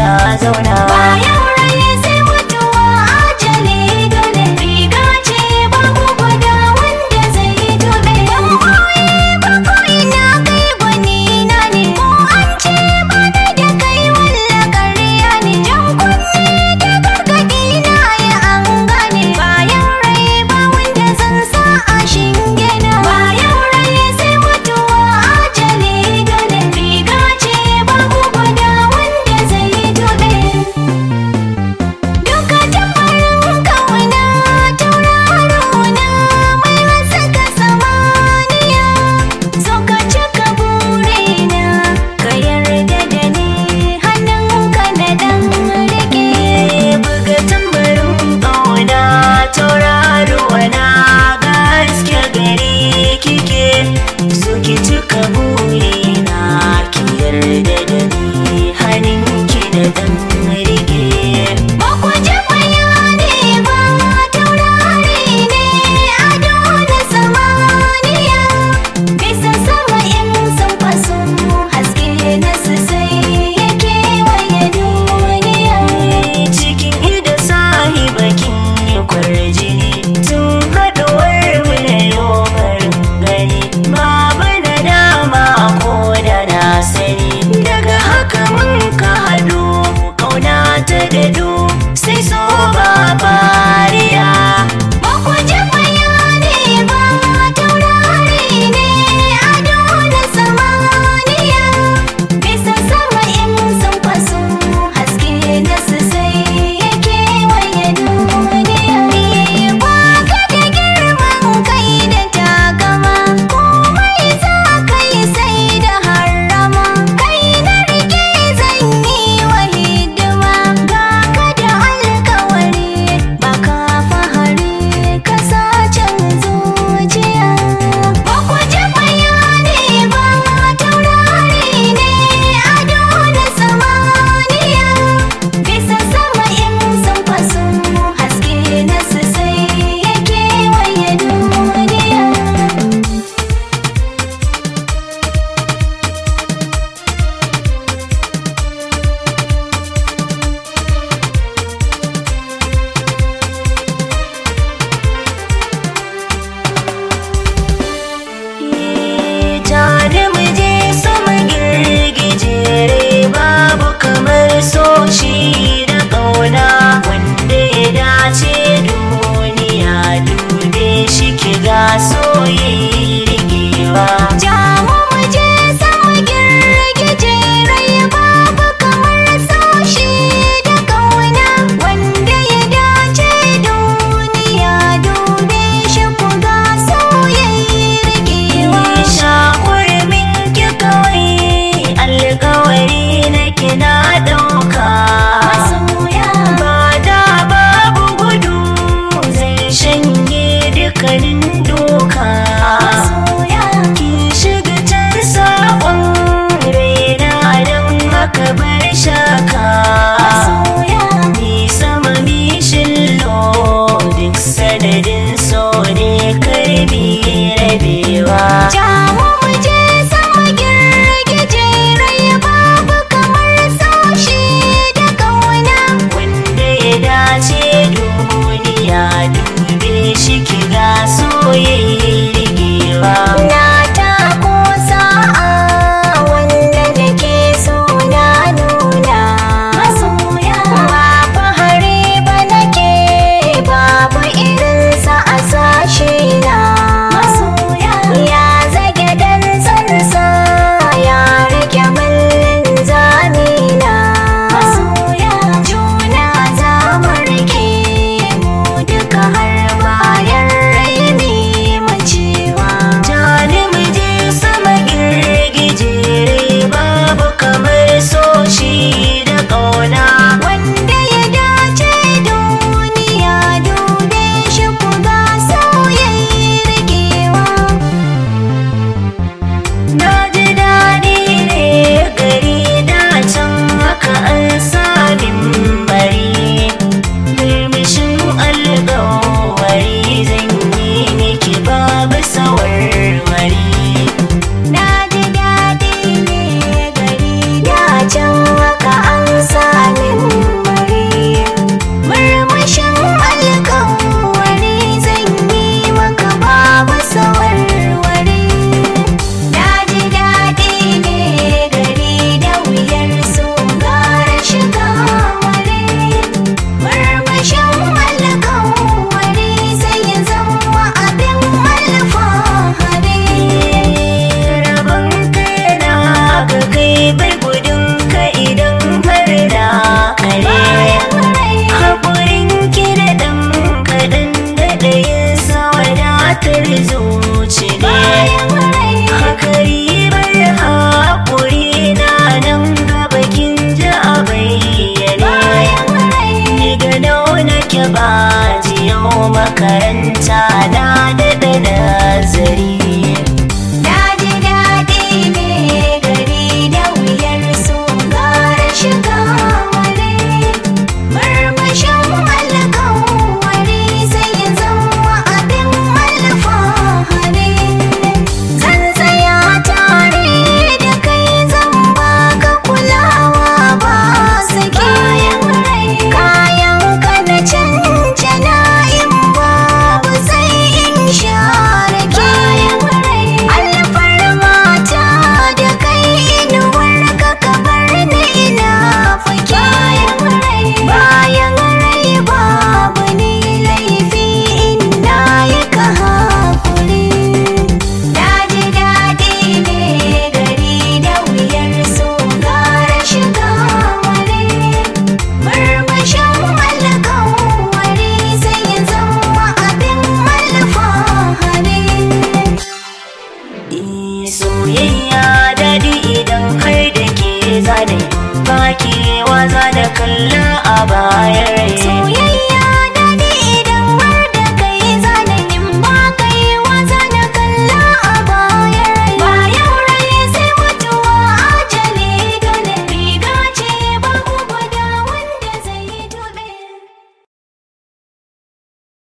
na zauna. Bayan rai sai mutuwa ajali dole riga ce babu gwada wanda zai tobe. Ban koyi ba ko ina kai gwani na ne, ko an ce bani da kai walla ƙarya ne. Jan kunne da gargaɗi na ya an gane, bayan rai ba wanda zan sa a shinge na. Bayan rai sai mutuwa ajali dole riga ce babu gwada wanda zai tobe. Duka tambarin kauna tauraro na mai haskaka samaniya, so ka cika burina ka yarda da ni hannunka na dan rike. Buga tambarin ƙauna tauraruwa na ga haske gare kike, so ki cika burina ki yarda da ni hannunki na dan rike. Ba ku ji bayani ba, taurari ne ado na samaniya, bisa sama in sun faso haske na su sai ya kewaye duniya. Cikin ida sahibakin yi kwarjini, tun haɗuwar mu na yau farin gani, babu na dama ko da na sani, daga haka mun ka haɗu ƙauna ta dadu sai so ba fariya. Ba ku ji bayani ba, taurari ne ado na samaniya, bisa sama in sun faso haske na su sai ya kewaye duniya. Ba ka da girman kai da takama, komai za ka yi sai da harama, kai na rike zan yi wa hidima. Ga ka da alkawari ba ka fahari ka sacen zuciya. Ba ku ji bayani ba, taurari ne ado na samaniya, bisa sama in sun faso haske na su sai ya kewaye duniya. Tare mu je sama girgijere, babu kamar so shi da ƙauna, wanda ya dace duniya dube shi ki ga soyayi rigewa. Jamu mu je sama girgijere, babu kamar soshi da ƙauna, wanda ya dace duniya dube shi ku ga soyayyi rikewa. Shakurmin ki kawai alkawari na kina ɗauka, Masoya ba da babu gudu zai shanye dukkanin doka. masoya baji yau makaranta na daɗa nazari. Na ji daɗi ne gari da wuyar su gara shiga ware. Murmushin alƙawari sai ya zama abin alfahari. Zan tsaya tare da kai zan baka kulawa ba sake. Kayan ka na cancana in babu sai in share ke. Alfarmata da kai inuwar ka bar ni ina fake. Bayan rai babu ni laifi ina yi ka hakuri. Na ji daɗi ne gari da wuyar su gara shiga ware. Murmushin alƙawari sai ya zama abin alfahari. Soyayya daɗi idan har da ke zane, ba ke waza da kalla a bayan rai. Soyayya